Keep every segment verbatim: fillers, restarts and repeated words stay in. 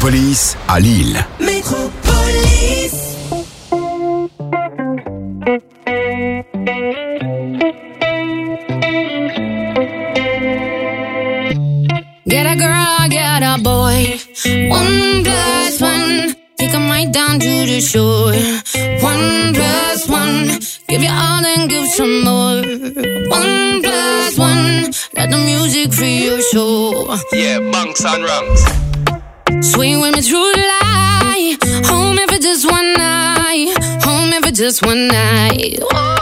Métropolis à Lille. Métropolis. Get a girl, get a boy. One plus one. Take 'em right down to the shore. One plus one. Give you all and give some more. One plus one. Let the music free your soul. Yeah, bunks and rungs. Swing with me through the light. Home if it's just one night. Home if it's just one night. Oh,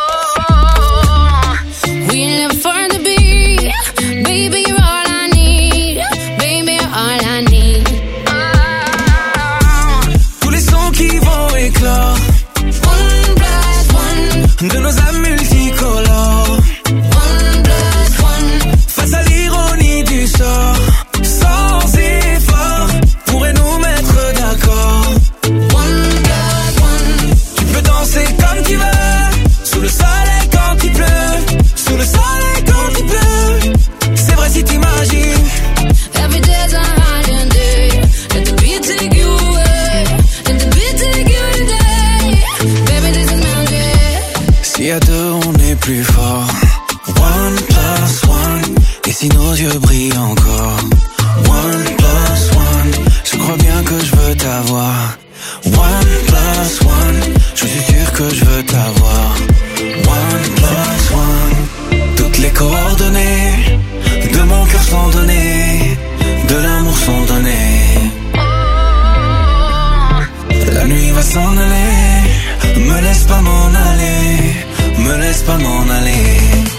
we live for the beat. Baby, you're all I need. Baby, you're all I need. Oh. Tous les sons qui vont éclore. One plus one. De nos âmes multicolores. One plus one. Face à l'ironie du sort. Sans effort. Pourrait nous mettre d'accord. One plus one. Tu peux danser comme tu veux. Sous le soleil quand il pleut. Sous le soleil quand il pleut. C'est vrai si t'imagines. Every day's a holiday. Let the beat take you away. Let the beat take you today. Baby, this is magic. Si à deux on est plus fort. One plus one. Et si nos yeux brillent encore. One plus one. Je crois bien que je veux t'avoir. One plus one. Je suis sûr que je veux t'avoir. One plus one. Toutes les coordonnées de mon cœur sont données. De l'amour sont données. La nuit va s'en aller. Me laisse pas m'en aller. Me laisse pas m'en aller.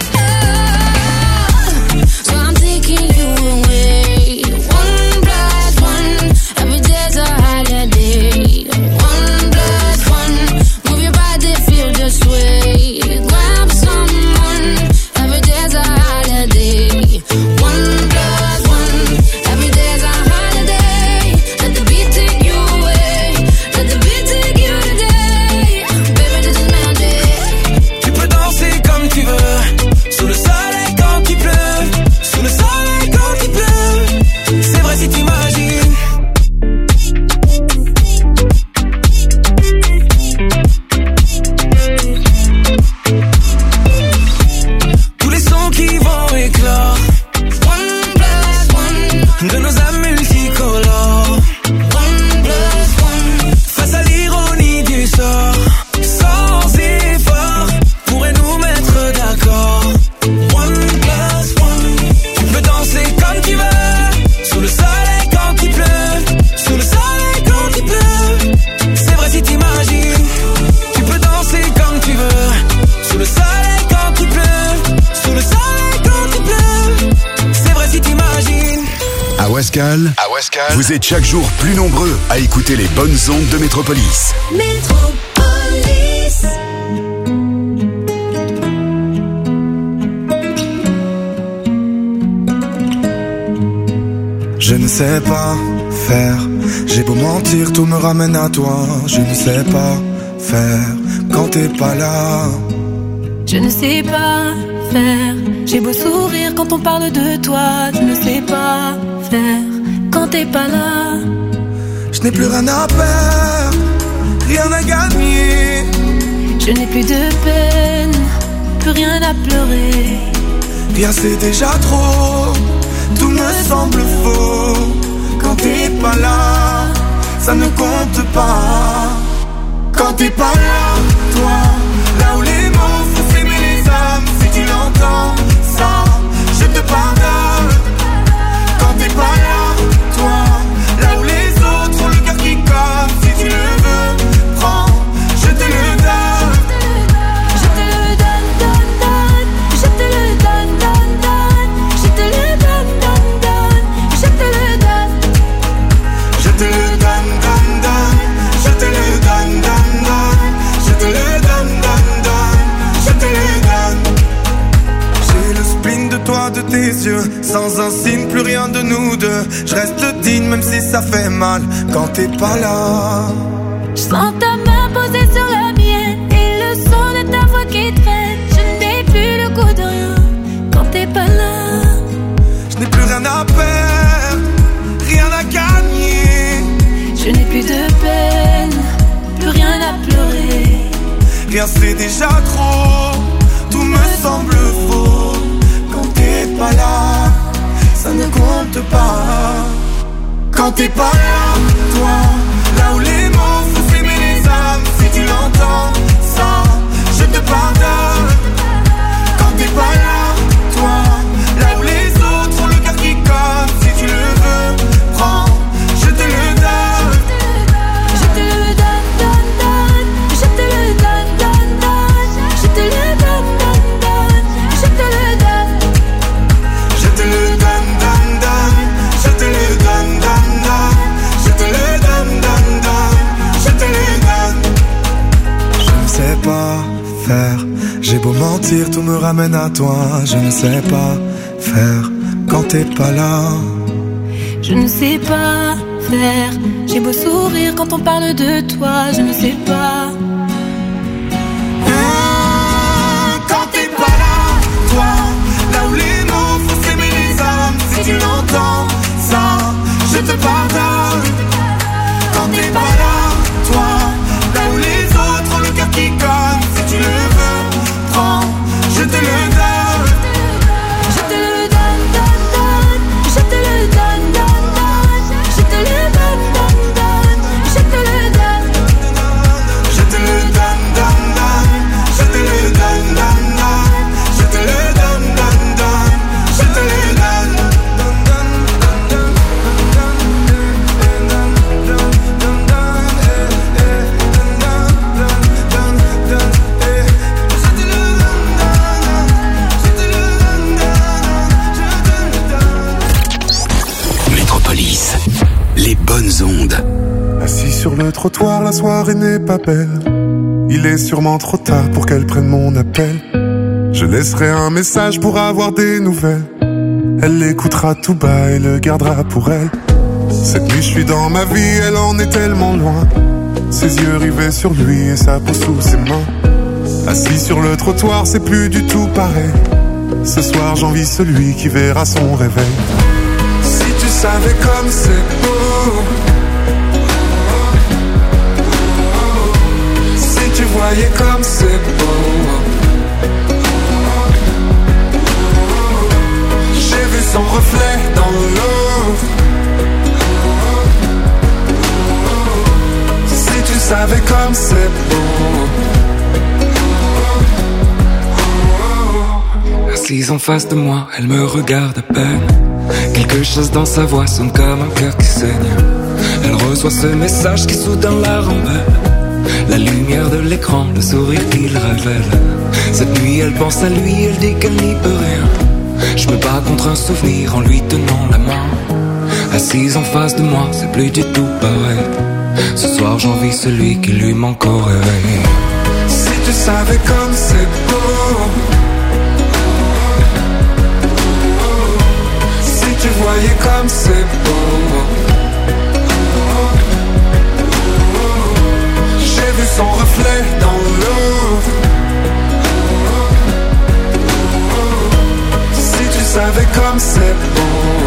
So I'm taking you away. One plus one. Every day's a holiday. One plus one. Move your body, feel the sway. Grab someone. Every day's a holiday. One plus one. Every day's a holiday. Let the beat take you away. Let the beat take you today. Baby, this is magic. Tu peux danser comme tu veux. Sous le soleil quand il pleut. Sous le soleil quand il pleut. C'est vrai si t'imagines. Tous les sons qui vont éclore. One plus one. De nos âmes multicolores. One plus one. Face à l'ironie du sort. Sans effort. Pourrait nous mettre d'accord. One plus one. Tu peux danser comme tu veux. Sous le soleil quand il pleut. Sous le soleil quand il pleut. C'est vrai si t'imagines. Tu peux danser comme tu veux. Sous le soleil quand il pleut. Sous le soleil quand il pleut. C'est vrai si t'imagines. À Wascal, À Wascal. vous êtes chaque jour plus nombreux à écouter les bonnes ondes de Métropolis. Métropolis. Je ne sais pas faire. J'ai beau mentir, tout me ramène à toi. Je ne sais pas faire quand t'es pas là. Je ne sais pas faire. J'ai beau sourire quand on parle de toi. Je ne sais pas faire quand t'es pas là. Je n'ai plus rien à perdre, rien à gagner. Je n'ai plus de peine, plus rien à pleurer. Rien c'est déjà trop, tout me semble faux. Quand t'es pas là, ça ne compte pas. Quand t'es pas là, toi, là où les mots font s'aimer les âmes. Si tu l'entends, ça, je te pardonne. Quand t'es pas là, toi, là où les autres ont le cœur qui colle. Si tu le veux, prends, je te le donne. Je te le donne, donne, donne. Je te le donne, donne, donne. Je te le donne, donne, donne. Je te le donne. Je te le donne, donne, donne. Je te le donne, donne, donne. Je te le donne, donne, donne. Je te le donne. J'ai le spleen de toi, de tes yeux. Sans un signe, plus rien de nous deux. Je reste digne même si ça fait mal quand t'es pas là. Je sens ta main posée sur la mienne et le son de ta voix qui traîne. Je n'ai plus le goût de rien quand t'es pas là. Je n'ai plus rien à perdre, rien à gagner. Rien c'est déjà trop, tout me semble faux. Quand t'es pas là, ça ne compte pas. Quand t'es pas là, toi, là où les mots font s'aimer les âmes. Si tu l'entends, ça, je te pardonne. Quand t'es pas là, toi, là où les autres ont le cœur qui colle. Si tu le veux, prends, je te le donne. Je te le donne, donne, donne. Je te le donne, donne, donne. Je te le donne, donne, donne. Je te le donne. Je te le donne, donne, donne. Je te le donne, donne, donne. Je te le donne, donne, donne. Je te le donne. Je ne sais pas faire. J'ai beau mentir, tout me ramène à toi. Je ne sais pas faire quand t'es pas là. Je ne sais pas faire. J'ai beau sourire quand on parle de toi. Je ne sais pas. Ah, quand t'es pas là, toi, là où les mots font s'aimer les âmes. Si tu l'entends, ça, je te pardonne. Quand t'es pas là, toi, là où les autres ont le cœur qui colle. Si tu le veux, prends, je te le donne. Je te le donne, donne, donne. Je te le donne, donne, donne. Je te le donne, donne, donne. Je te le donne. Je te le donne, donne, donne. Je te le donne, donne, donne. Je te le donne, donne, donne. Je te le donne. Métropolis, les bonnes ondes. Assis sur le trottoir, la soirée n'est pas belle. Il est sûrement trop tard pour qu'elle prenne mon appel. Je laisserai un message pour avoir des nouvelles. Elle l'écoutera tout bas et le gardera pour elle. Cette nuit je suis dans ma vie, elle en est tellement loin. Ses yeux rivés sur lui et sa peau sous ses mains. Assis sur le trottoir, c'est plus du tout pareil. Ce soir j'envie celui qui verra son réveil. Si tu savais comme c'est beau, si tu voyais comme c'est beau. J'ai vu son reflet dans l'eau. Si tu savais comme c'est beau. Assise en face de moi, elle me regarde à peine. Quelque chose dans sa voix sonne comme un cœur qui saigne. Elle reçoit ce message qui soudain la rend belle. La lumière de l'écran, le sourire qu'il révèle. Cette nuit elle pense à lui, elle dit qu'elle n'y peut rien. Je me bats contre un souvenir en lui tenant la main. Assise en face de moi, c'est plus du tout pareil. Ce soir j'envie celui qui lui manque au réveil. Si tu savais comme c'est beau, si tu voyais comme c'est beau. J'ai vu son reflet dans l'eau. Si tu savais comme c'est beau.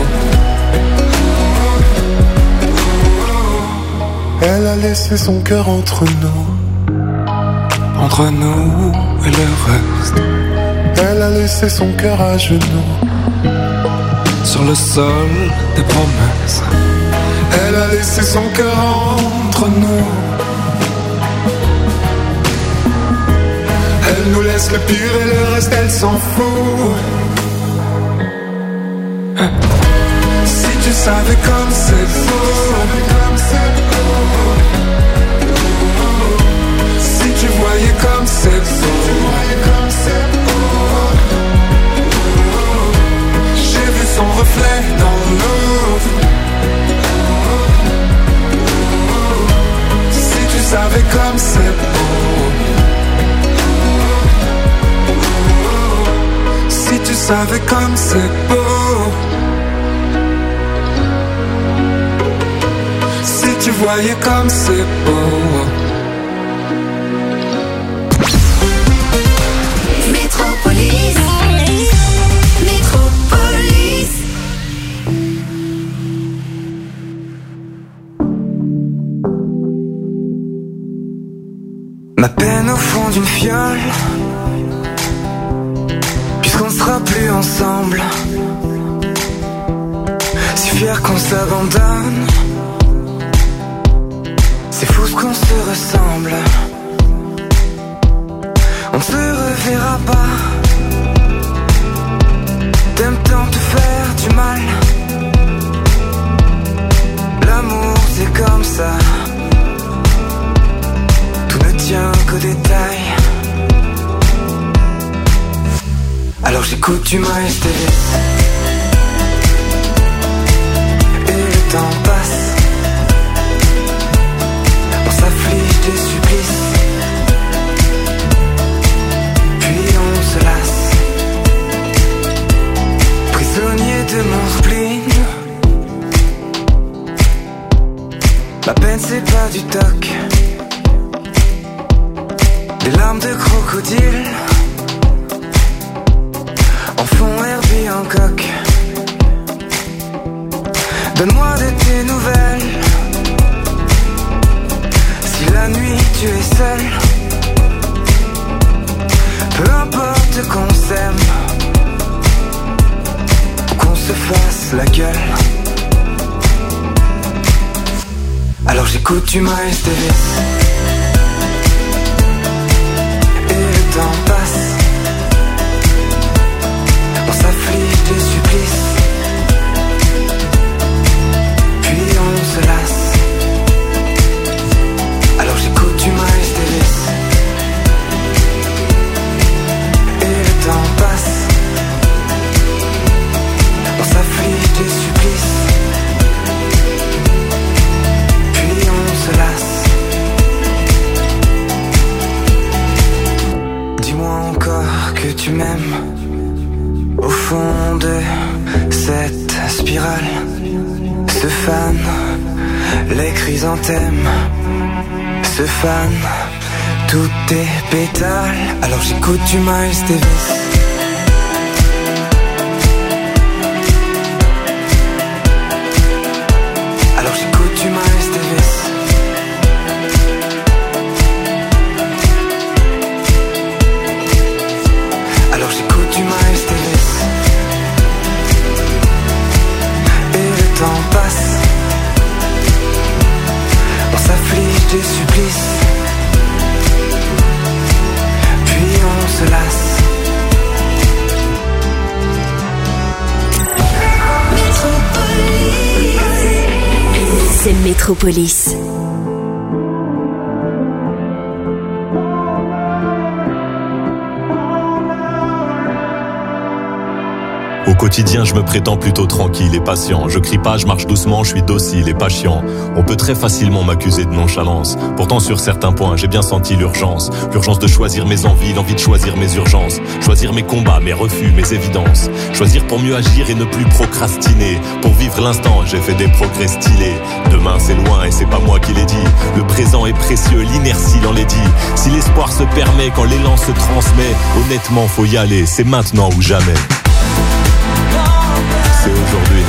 Elle a laissé son cœur entre nous. Entre nous et le reste. Elle a laissé son cœur à genoux. Sur le sol des promesses. Elle a laissé son cœur entre nous. Elle nous laisse le pire et le reste elle s'en fout. Si tu savais comme c'est beau. Si tu voyais comme c'est beau. J'ai vu son reflet dans l'eau. Si tu savais comme c'est beau. Si tu savais comme c'est beau. Si tu voyais comme c'est beau. Métropolis, Métropolis. Ma peine au fond d'une fiole, puisqu'on sera plus ensemble. Si fier qu'on s'abandonne, c'est fou ce qu'on se ressemble. On ne se reverra pas. T'aimes tant te faire du mal. L'amour c'est comme ça, tout ne tient qu'aux détails. Alors j'écoute du Miles Davis et le temps passe. On s'afflige des supplices, puis on se lasse. Prisonnier de mon spleen, la peine c'est pas du toc. Des larmes de crocodile en fond Herbie Hancock. Donne-moi de tes nouvelles. Si la nuit tu es seul, peu importe qu'on s'aime, qu'on se fasse la gueule. Alors j'écoute du Miles Davis et le temps passe. On s'afflige des supplices, puis on se lasse. Alors j'écoute du Miles Davis et le temps passe. On s'afflige des supplices, puis on se lasse. Dis-moi encore que tu m'aimes au fond de cette spirale. Ce fan, les chrysanthèmes, ce fan, tous tes pétales. Alors j'écoute du Miles Davis. Alors j'écoute du Miles Davis. Alors j'écoute du Miles Davis et le temps passe. On s'afflige des supplices, puis on se lasse. C'est Métropolis. Au quotidien, je me prétends plutôt tranquille et patient. Je crie pas, je marche doucement, je suis docile et pas chiant. On peut très facilement m'accuser de nonchalance. Pourtant, sur certains points, j'ai bien senti l'urgence. L'urgence de choisir mes envies, l'envie de choisir mes urgences. Choisir mes combats, mes refus, mes évidences. Choisir pour mieux agir et ne plus procrastiner. Pour vivre l'instant, j'ai fait des progrès stylés. Demain, c'est loin et c'est pas moi qui l'ai dit. Le présent est précieux, l'inertie l'en l'est dit. Si l'espoir se permet, quand l'élan se transmet, honnêtement, faut y aller, c'est maintenant ou jamais. C'est aujourd'hui.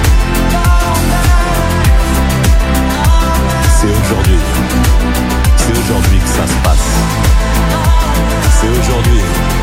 C'est aujourd'hui. C'est aujourd'hui que ça se passe. C'est aujourd'hui.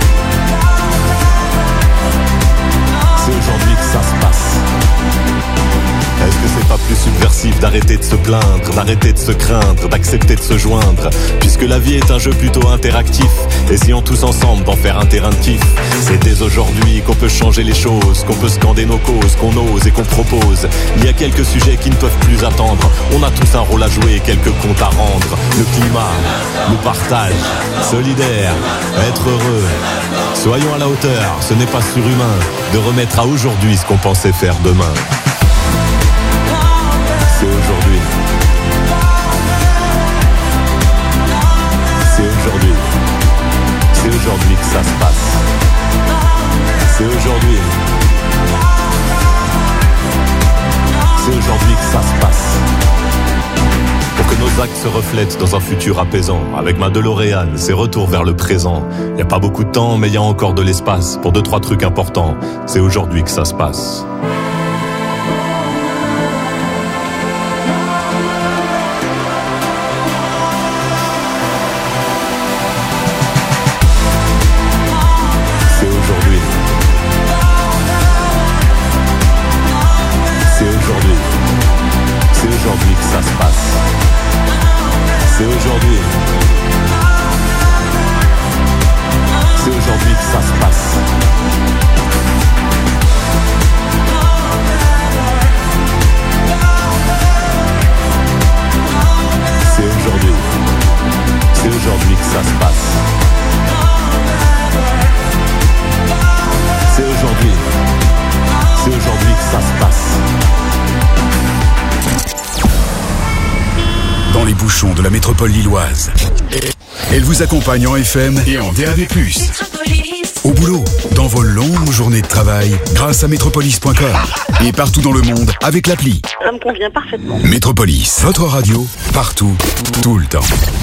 C'est aujourd'hui que ça se passe. Est-ce que c'est pas plus subversif d'arrêter de se plaindre, d'arrêter de se craindre, d'accepter de se joindre? Puisque la vie est un jeu plutôt interactif, essayons tous ensemble d'en faire un terrain de kiff. C'est dès aujourd'hui qu'on peut changer les choses, qu'on peut scander nos causes, qu'on ose et qu'on propose. Il y a quelques sujets qui ne peuvent plus attendre. On a tous un rôle à jouer et quelques comptes à rendre. Le climat, le partage, solidaire, être heureux. Soyons à la hauteur, ce n'est pas surhumain de remettre à aujourd'hui ce qu'on pensait faire demain. C'est aujourd'hui. C'est aujourd'hui. C'est aujourd'hui que ça se passe. C'est aujourd'hui. C'est aujourd'hui que ça se passe. Pour que nos actes se reflètent dans un futur apaisant. Avec ma DeLorean, c'est retour vers le présent. Y a pas beaucoup de temps, mais y a encore de l'espace pour deux, trois trucs importants. C'est aujourd'hui que ça se passe. métropole lilloise. Elle vous accompagne en F M et en D A B plus. Au boulot, dans vos longues journées de travail, grâce à métropolis point com. Et partout dans le monde, avec l'appli. Ça me convient parfaitement. Métropolis, votre radio, partout, tout le temps.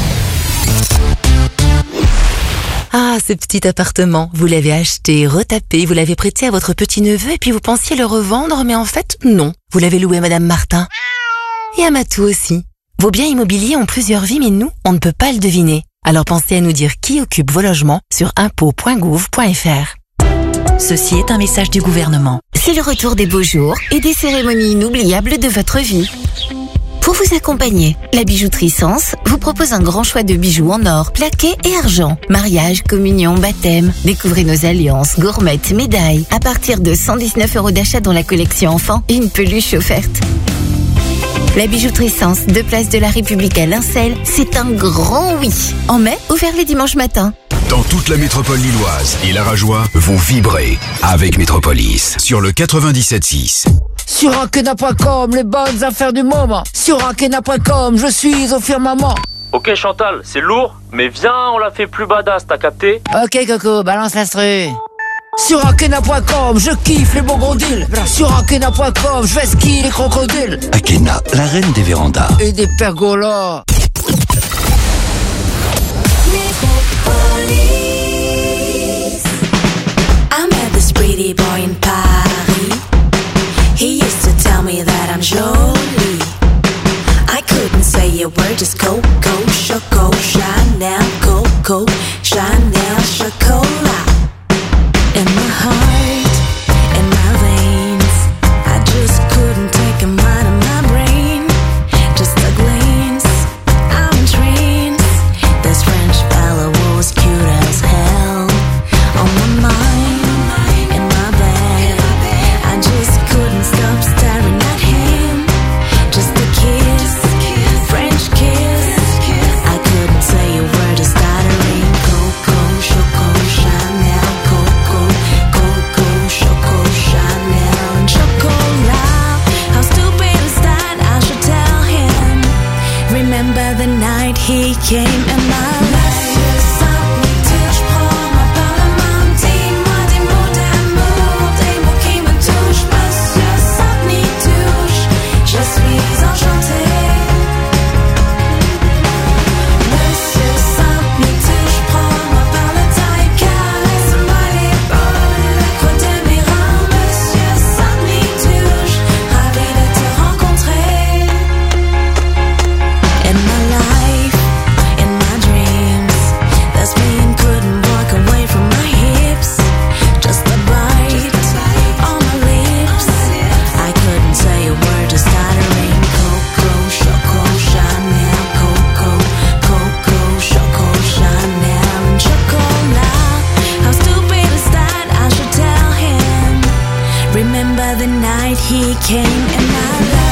Ah, ce petit appartement, vous l'avez acheté, retapé, vous l'avez prêté à votre petit-neveu et puis vous pensiez le revendre, mais en fait, non. Vous l'avez loué à Madame Martin. Et à Matou aussi. Vos biens immobiliers ont plusieurs vies, mais nous, on ne peut pas le deviner. Alors pensez à nous dire qui occupe vos logements sur impôts point gouv point f r. Ceci est un message du gouvernement. C'est le retour des beaux jours et des cérémonies inoubliables de votre vie. Pour vous accompagner, la bijouterie Sens vous propose un grand choix de bijoux en or, plaqué et argent. Mariage, communion, baptême. Découvrez nos alliances, gourmettes, médailles. À partir de cent dix-neuf euros d'achat dans la collection enfant et une peluche offerte. La bijouterie Sens, deux places de la République à Lincel, c'est un grand oui. En mai, ouvert les dimanches matins. Dans toute la métropole lilloise et la Rajoie, vous vibrez avec Métropolis sur le quatre-vingt-dix-sept six. Sur Ankena point com, les bonnes affaires du moment. Sur Ankena point com, je suis au firmament. Ok Chantal, c'est lourd, mais viens, on la fait plus badass, t'as capté? Ok Coco, balance l'instru. Sur Ankena point com, je kiffe les bons gros deals. Sur Ankena point com, je vais skier les crocodiles. Ankena, la reine des vérandas. Et des pergolas. I met this pretty boy in Paris. He used to tell me that I'm jolie. I couldn't say a word, just Coco, Choco, Chanel, Coco, Chanel, Chocolat. In my heart, in my veins, I just couldn't take him out of my brain. Just a glance, I'm in trance. This French fella was cute as hell. On my mind, in my bed, I just couldn't stop staring at him. Just a kiss, French kiss. I couldn't say a word, just stuttering. Coco, Choco, Chanel, Coco, Coco, Choco, Chanel, and Chocolat. How stupid is that? I should tell him. Remember the night he came in my life. He came in my life.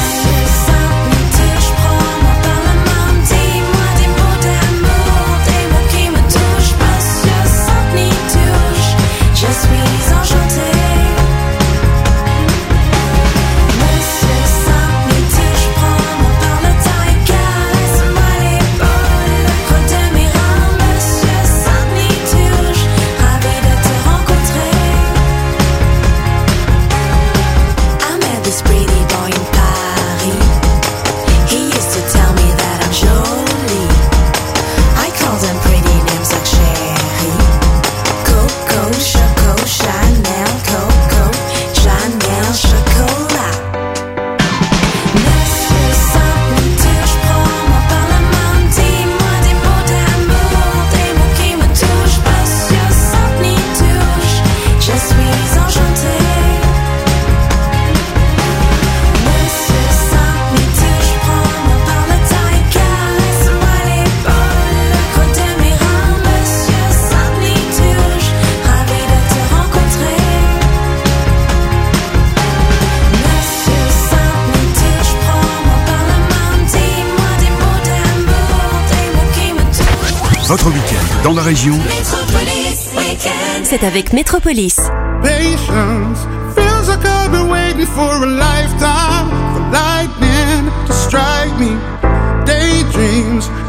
Votre week-end dans la région, c'est avec Métropolis. Patience feels like I've been waiting for a lifetime for lightning to strike me. Daydreams feels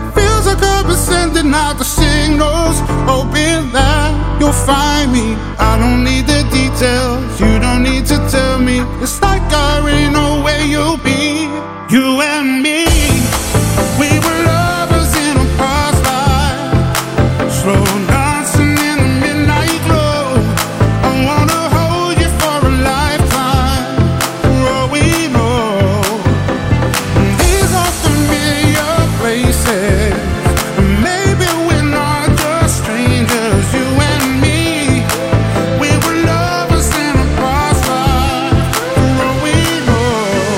took up and sending out the signals, hoping that you'll find me. I don't need the details, you don't need to tell me. It's like I already know where you'll be. You and me, we were lovers in a past life, slow dancing in the midnight glow. I wanna hold you for a lifetime, for all we know. These are familiar places, maybe we're not just strangers. You and me, we were lovers in a past life, for all we know.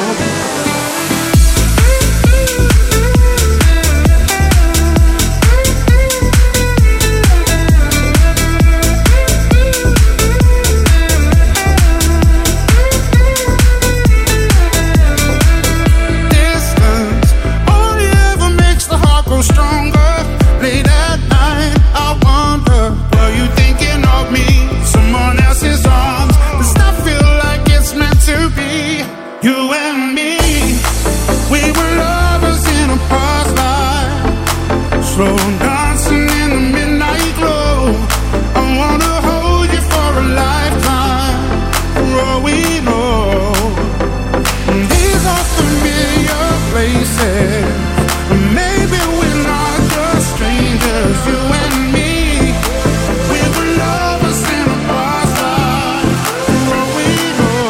Distance only ever makes the heart grow stronger. Late at night, I wonder, were you thinking of me? Someone else's arms. Does that feel like it's meant to be? You and me, we were lovers in a past life, slow dancing in the midnight glow. I wanna hold you for a lifetime, for all we know. These are familiar places, maybe we're not just strangers. You and me, we were lovers in a past life, for all we know.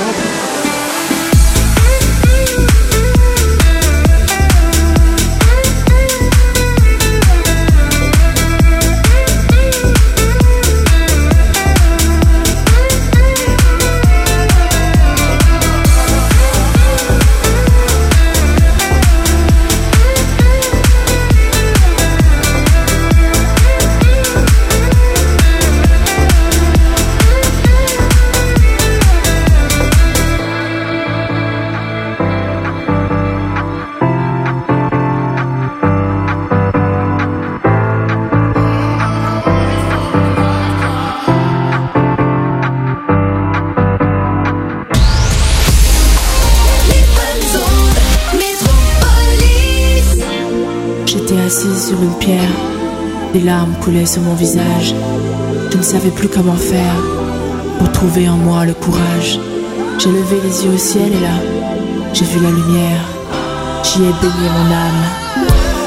J'étais assise sur une pierre, des larmes coulaient sur mon visage. Je ne savais plus comment faire pour trouver en moi le courage. J'ai levé les yeux au ciel et là, j'ai vu la lumière. J'y ai baigné mon âme.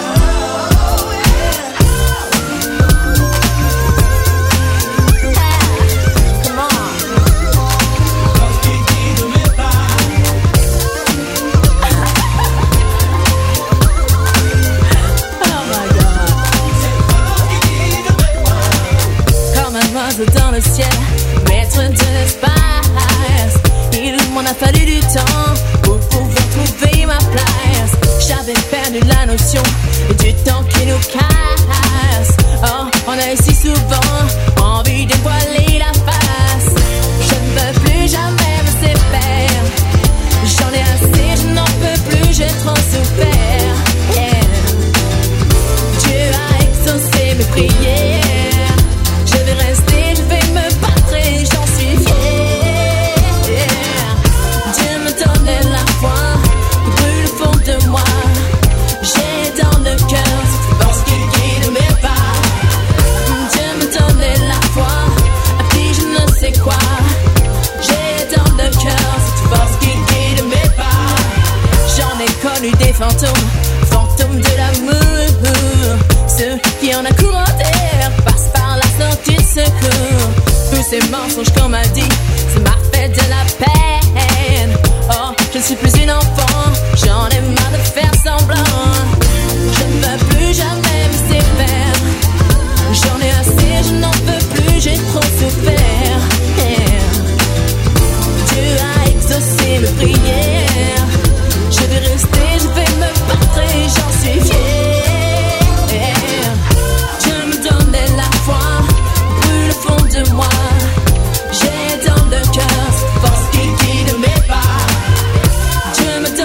Comme un oiseau dans le ciel, maître de l'espace. Il m'en a fallu du temps pour pouvoir trouver ma place. J'avais perdu la notion du temps qui nous casse. Oh, on a eu si souvent envie de voiler la face. Je ne veux plus jamais me séparer. J'en ai assez, je n'en peux plus, j'ai trop souffert. Yeah. Dieu a exaucé mes prières. Je vais rester, je vais me battre et j'en suis fière. Dieu me donnait la foi, qui brûle au fond de moi. J'ai dans le cœur cette force qui guide mes pas. Dieu me donnait la foi, et puis je ne sais quoi. J'ai dans le cœur cette force qui guide mes pas. J'en ai connu des fantômes, fantômes de l'amour. Ceux qui en a courant d'air passent par la sortie de secours. Tous ces mensonges qu'on m'a dit, ça m'a fait de la peine. Oh, je ne suis plus une enfant, j'en ai marre de faire semblant. Je ne veux plus jamais me séparer. J'en ai assez, je n'en peux plus, j'ai trop souffert. Yeah. Dieu a exaucé mes prières. Je vais rester, je vais me battre et j'en suis fière. Dieu me donnait la foi, brûle au fond de moi. J'ai dans le cœur cette force qui guide mes pas. Dieu me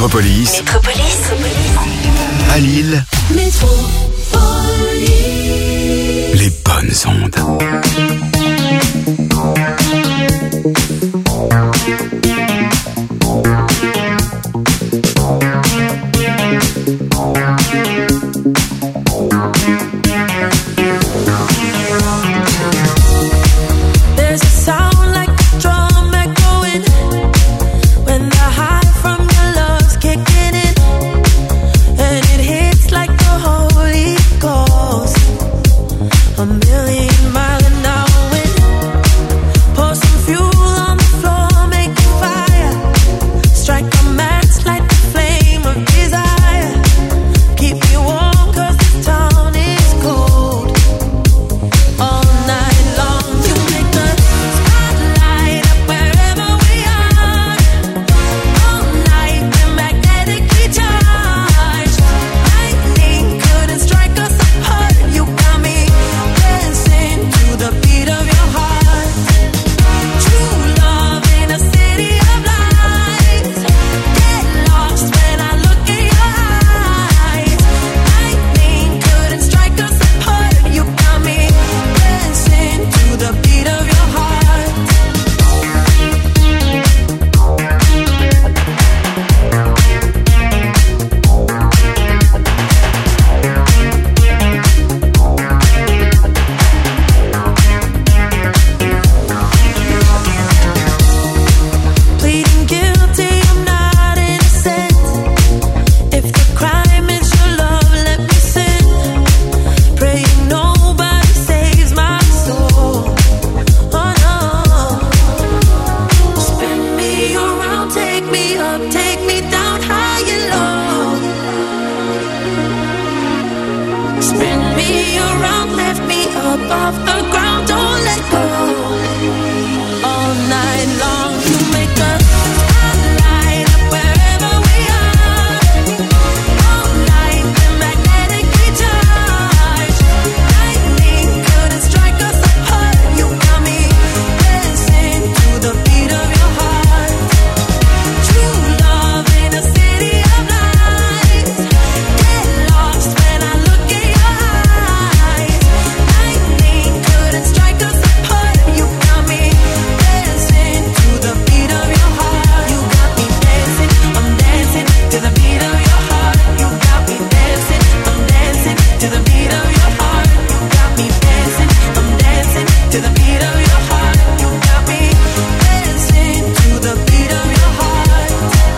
Métropolis. Métropolis. À Lille, Métropolis. les bonnes ondes. There's a sound like a drum echoing when the high from your love's kicking in, and it hits like the Holy Ghost. A million mile an hour wind. Pour some fuel on the floor, make a fire. Strike a match, light the flame of desire. Keep me warm 'cause this town is cold. All night long you make the spotlight up wherever we are. All night we're magnetically charged. Lightning couldn't strike us apart. You got me dancing to the beat of your heart. True love in a city of lights. Get lost when I look in your eyes. Lightning couldn't strike us apart. You got me dancing to the beat of your heart. Pleading guilty, I'm not innocent. If the crime is your love, let me sin. Praying nobody saves my soul. Oh no. Spin me around, take me up, take me down high and low. Spin me around, lift me up off the ground, don't let go. All night long you make the spotlight up wherever we are. All night we're magnetically charged. Lightning couldn't strike us apart. You got me dancing to the beat of your heart. True love in a city of lights. Get lost when I look in your eyes. Lightning couldn't strike us apart. You got me dancing to the beat of your heart. You got me dancing, I'm dancing to the beat of your heart. You got me dancing, I'm dancing to the beat of your heart. You got me dancing, I'm dancing to the beat of your heart. You got me dancing to the beat of your heart.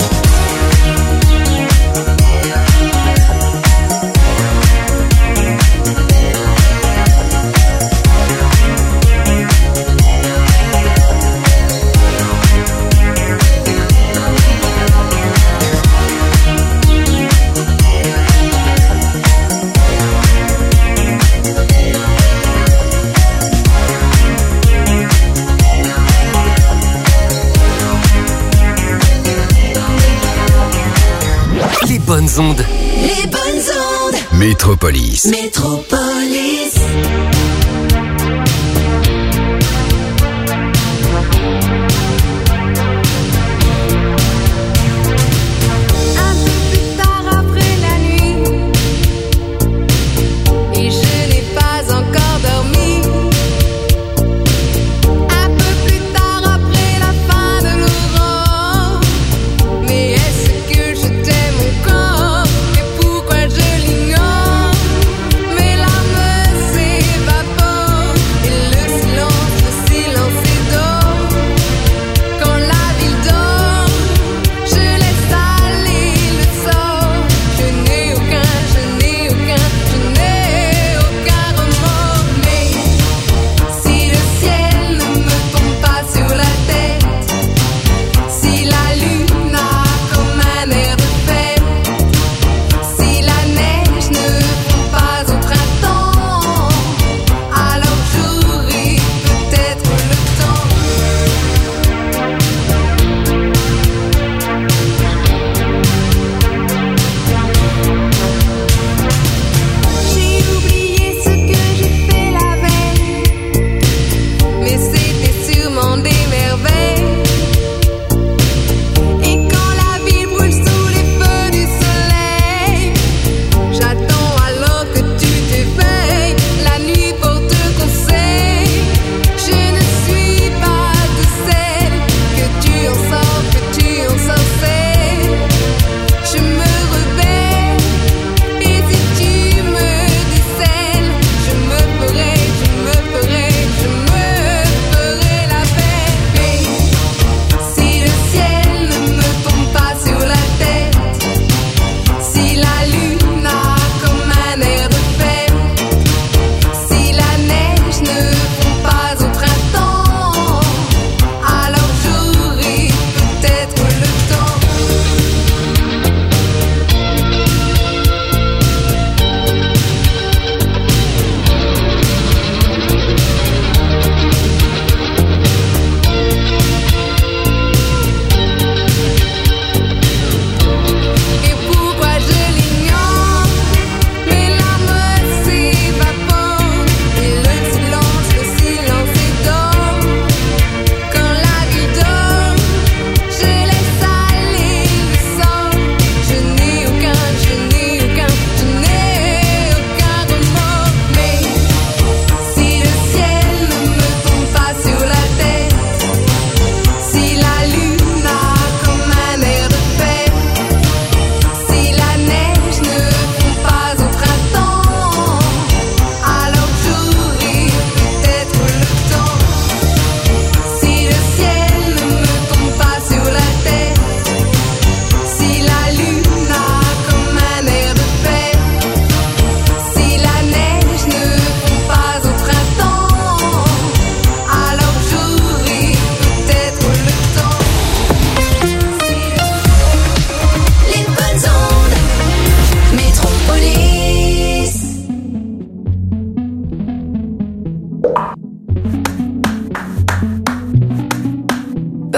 Les bonnes ondes. Les bonnes ondes. Métropolis. Métropolis. Un peu plus tard après la nuit, et je n'ai pas encore dormi. Un peu plus tard après la fin de l'aurore, mais est-ce que je t'aime encore? Et pourquoi je l'ignore? Mes larmes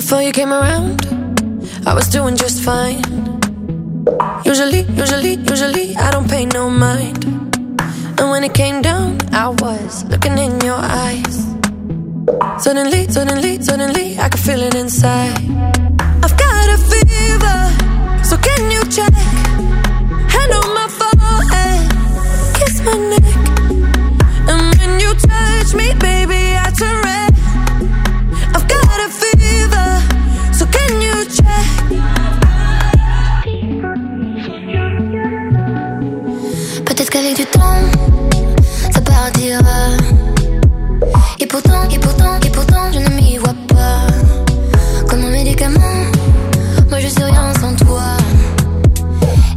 Before you came around, I was doing just fine. Usually, usually, usually, I don't pay no mind. And when it came down, I was looking in your eyes. Suddenly, suddenly, suddenly, I could feel it inside. I've got a fever, so can you check? Hand on my forehead, kiss my neck. And when you touch me, baby, I turn red. I've got a fever, so can you check? Peut-être qu'avec du temps, ça partira. Et pourtant, et pourtant, et pourtant, je ne m'y vois pas. Comme un médicament, moi je suis rien sans toi.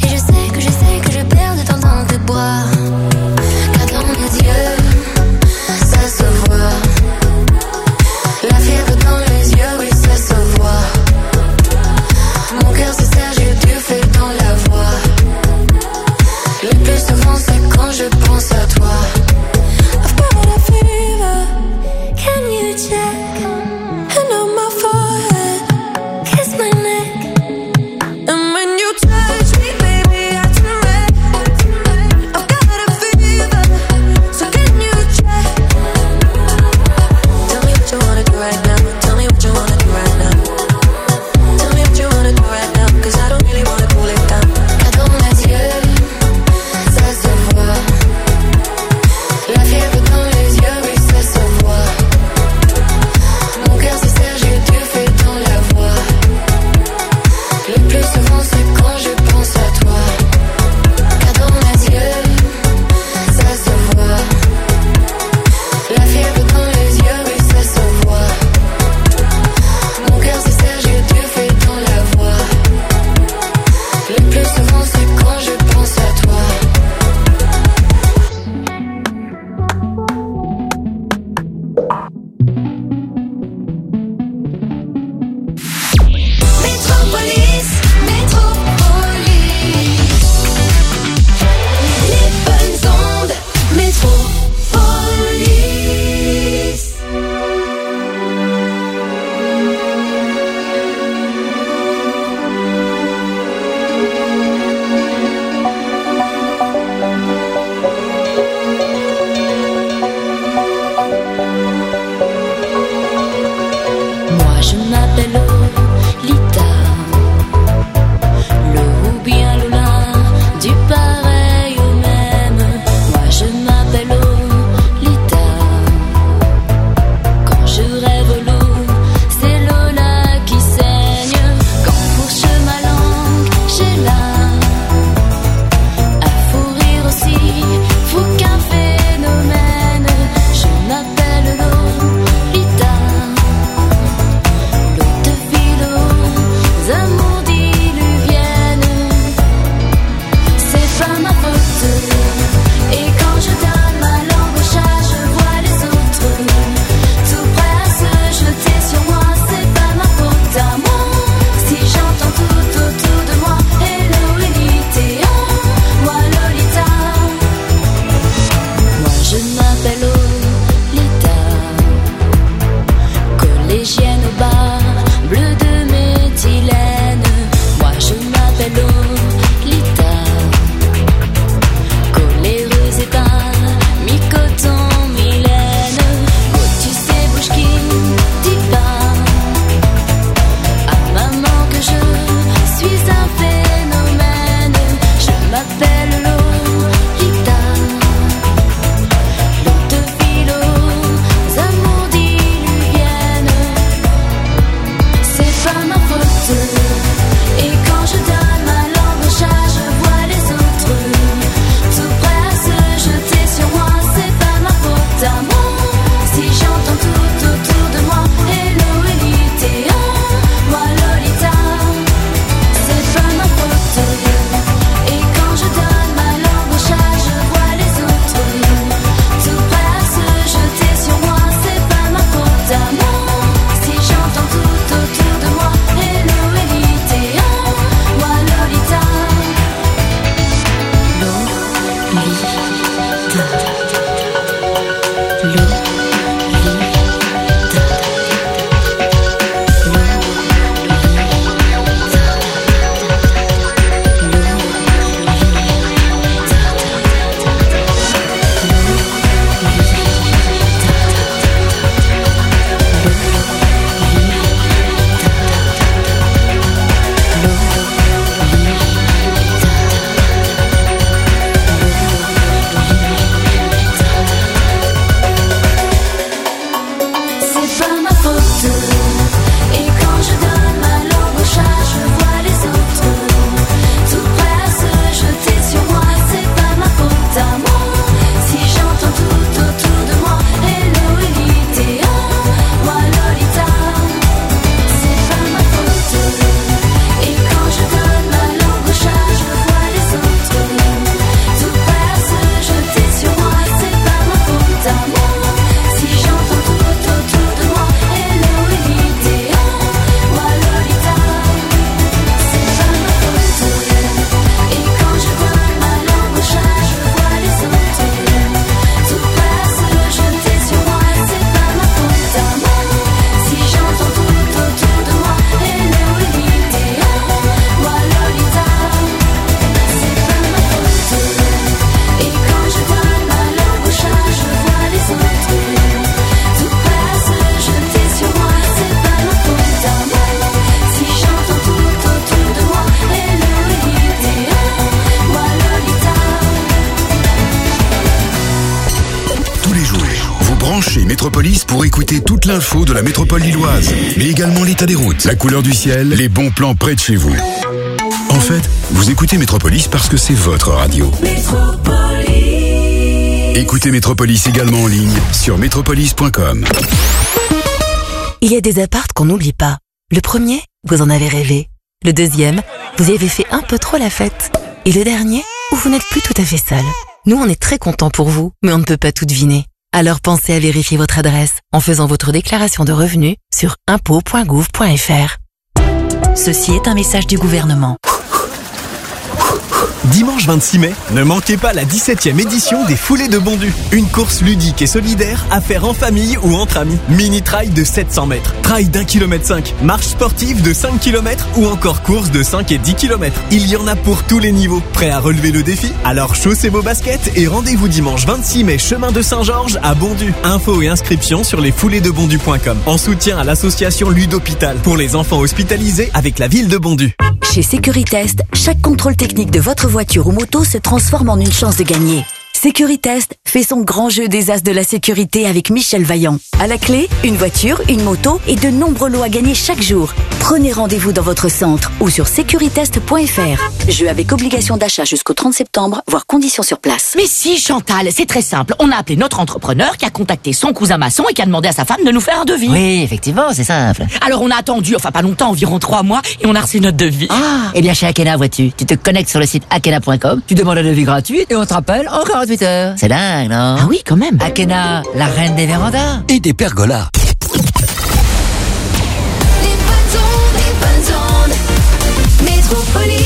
Branchez Métropolis pour écouter toute l'info de la métropole lilloise, mais également l'état des routes, la couleur du ciel, les bons plans près de chez vous. En fait, vous écoutez Métropolis parce que c'est votre radio. Métropolis. Écoutez Métropolis également en ligne sur métropolis point com. Il y a des appartes qu'on n'oublie pas. Le premier, vous en avez rêvé. Le deuxième, vous y avez fait un peu trop la fête. Et le dernier, où vous n'êtes plus tout à fait seul. Nous, on est très contents pour vous, mais on ne peut pas tout deviner. Alors pensez à vérifier votre adresse en faisant votre déclaration de revenus sur impôts point gouv point f r. Ceci est un message du gouvernement. Dimanche vingt-six mai, ne manquez pas la dix-septième édition des Foulées de Bondu. Une course ludique et solidaire à faire en famille ou entre amis. Mini-trail de sept cents mètres, trail d'un kilomètre cinq, marche sportive de cinq kilomètres ou encore course de cinq et dix kilomètres. Il y en a pour tous les niveaux. Prêt à relever le défi? Alors chaussez vos baskets et rendez-vous dimanche vingt-six mai, chemin de Saint-Georges à Bondu. Infos et inscriptions sur les foulées de bondu point com. En soutien à l'association Ludhôpital pour les enfants hospitalisés avec la ville de Bondu. Chez Sécuritest, chaque contrôle technique de votre voiture ou moto se transforme en une chance de gagner. Sécuritest fait son grand jeu des as de la sécurité avec Michel Vaillant. À la clé, une voiture, une moto et de nombreux lots à gagner chaque jour. Prenez rendez-vous dans votre centre ou sur sécuritest point f r. Jeu avec obligation d'achat jusqu'au trente septembre, voire conditions sur place. Mais si, Chantal, c'est très simple. On a appelé notre entrepreneur qui a contacté son cousin maçon et qui a demandé à sa femme de nous faire un devis. Oui, effectivement, c'est simple. Alors on a attendu, enfin pas longtemps, environ trois mois, et on a reçu notre devis. Ah, eh bien chez Akena, vois-tu, tu te connectes sur le site akena point com, tu demandes un devis gratuit et on te rappelle en quarante-huit heures. C'est dingue, non? Ah oui, quand même. Akena, la reine des vérandas. Et des pergolas. Les bonnes ondes, les bonnes ondes. Métropolis.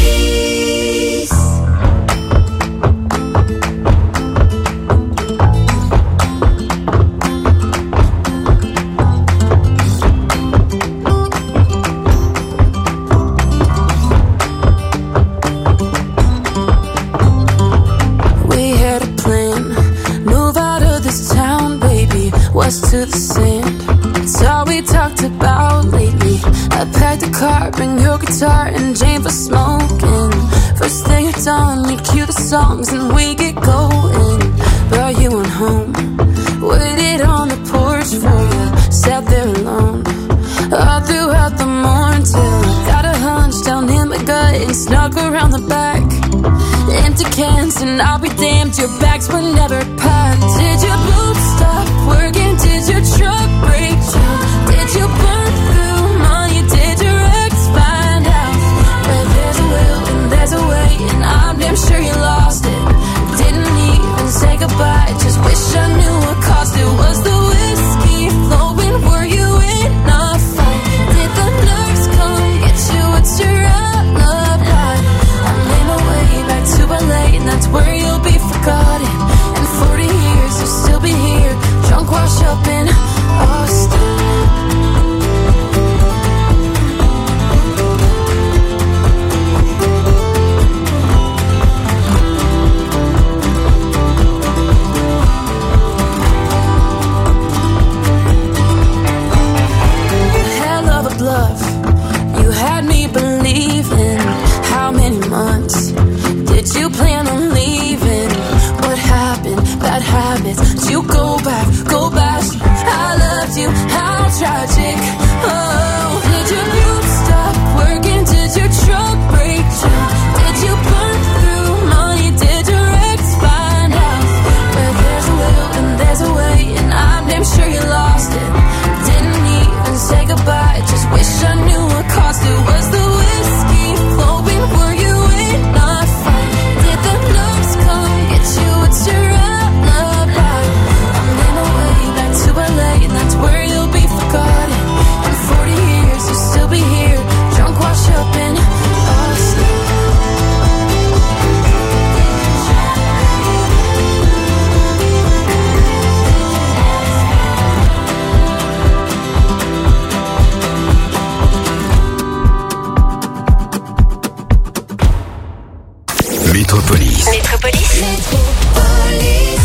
West to the sand. It's all we talked about lately. I packed a car, bring your guitar and Jane for smoking. First thing at dawn, we cue the songs and we get going. But you went home, waited on the porch for you, sat there alone all throughout the morning till I got a hunch down in my gut and snuck around the back. Empty cans and I'll be damned, your bags were never packed. Did your boots stop working? Did your truck break down? Did you burn through money? Did your ex find out? Where there's a will and there's a way, and I'm damn sure you lost it. Didn't even say goodbye, just wish I knew what caused it. Was the whiskey flowing? Were you in a fight? Did the nurse come get you? What's your alibi? I made my way back to L A, and that's where you'll be forgotten. In forty years you'll still be here, drunk, washed up in Austin. Hell of a bluff, you had me believing. How many months did you plan on leaving? What happened? Bad habits. Did you go back? Go back. I loved you. How tragic. Oh, did your boots stop working? Did your truck break down? Did you burn through money? Did your ex find out? Where there's a will and there's a way, and I'm damn sure you lost it. Didn't even say goodbye, just wish I knew what caused it. Was the whiskey flowing? Were you in a fight? Did the nurse come get you? What's your alibi? I'm in my way back to L A, and that's where you'll be forgotten. In forty years you'll still be here, drunk, washed up in Austin. Métropolis. Métropolis. Métropolis.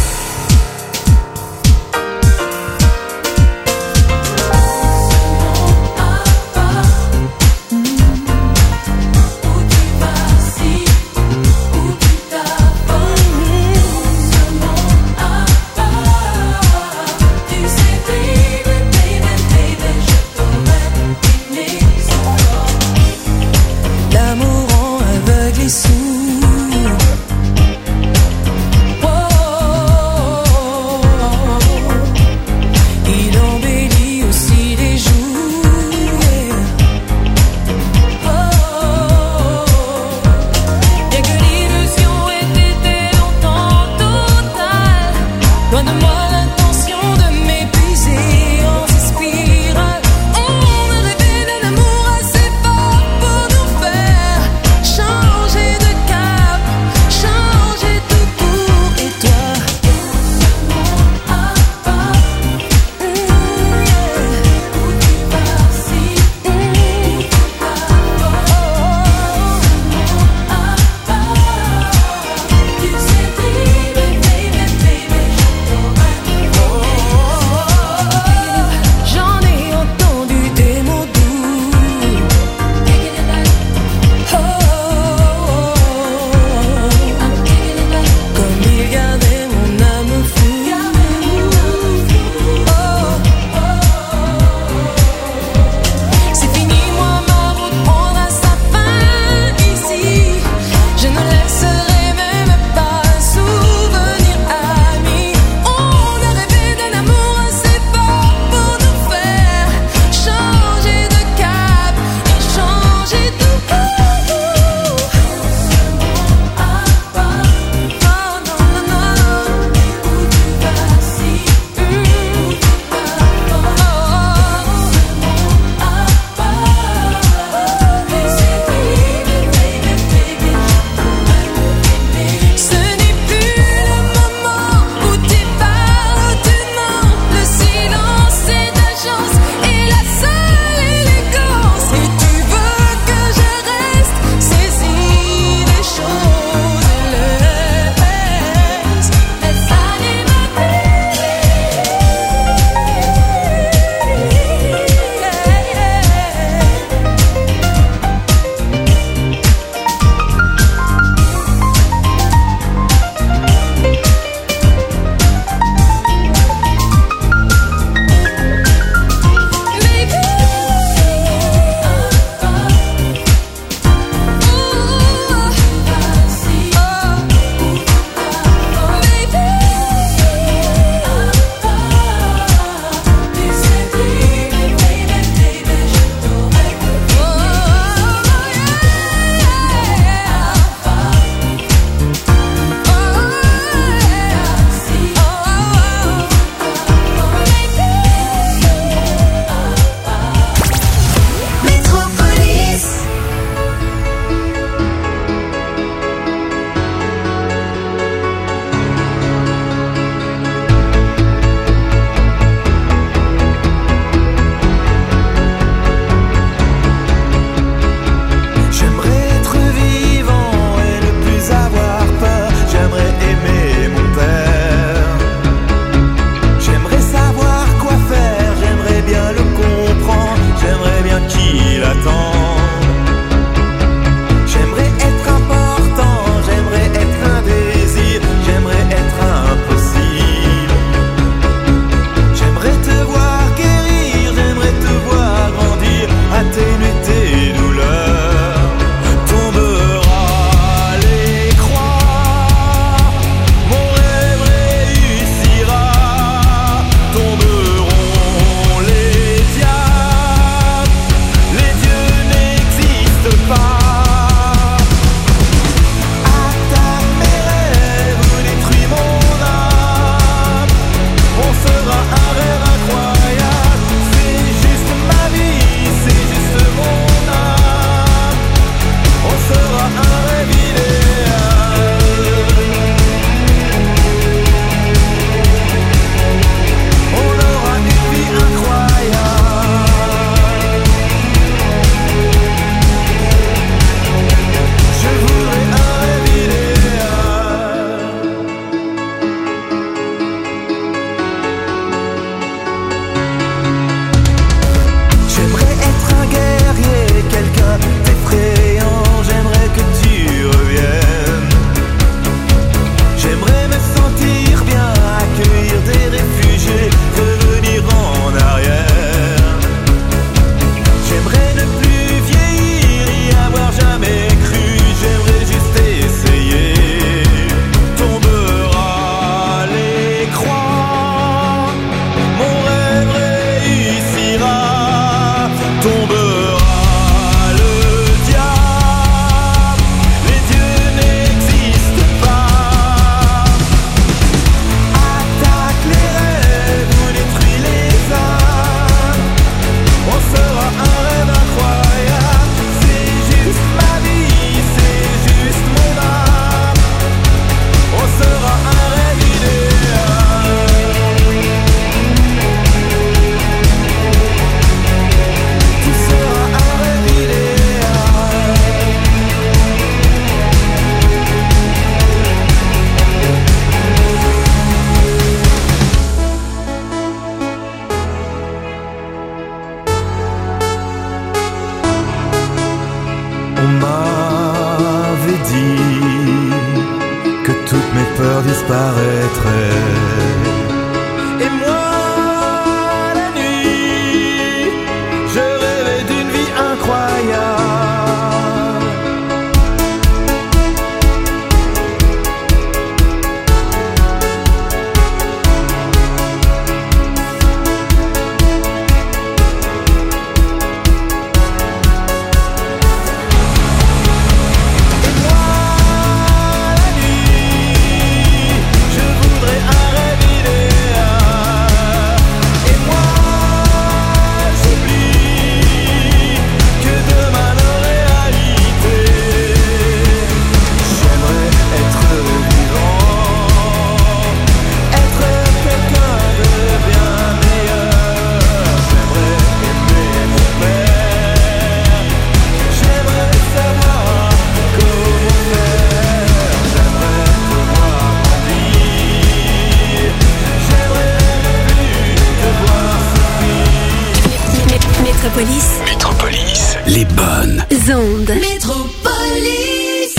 Tu disparaîtrait. Et moi, la nuit, je rêvais d'une vie incroyable. Métropolis. Métropolis. Les bonnes ondes. Métropolis.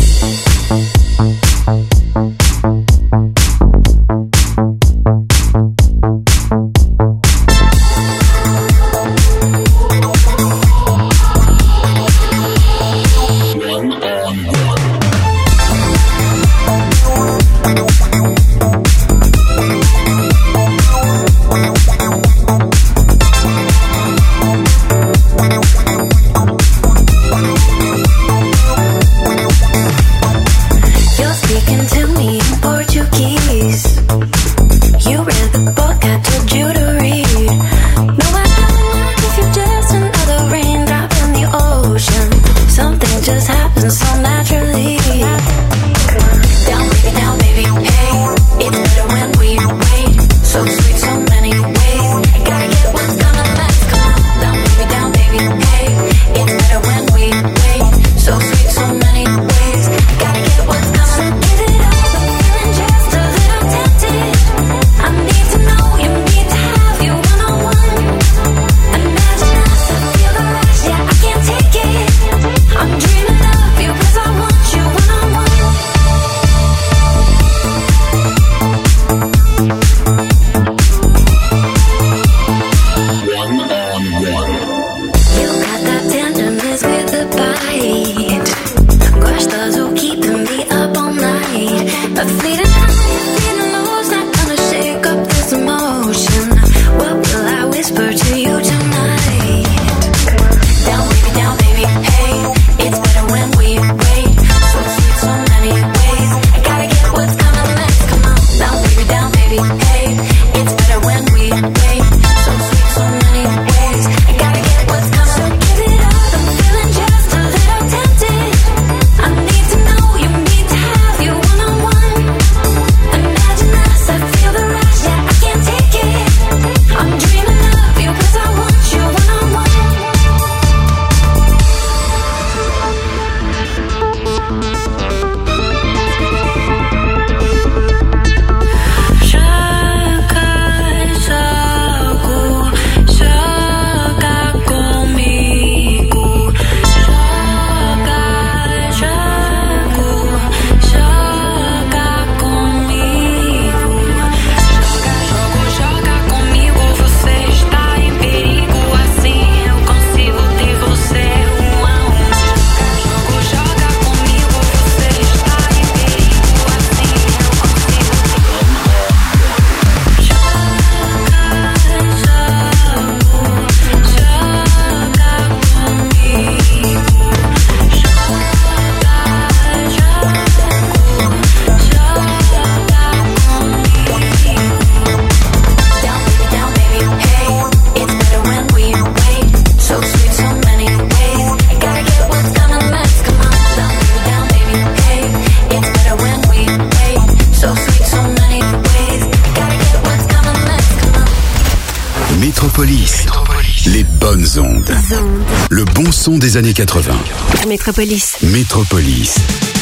Métropolis. Les bonnes ondes. Ondes. Le bon son des années quatre-vingts. Métropolis. Métropolis.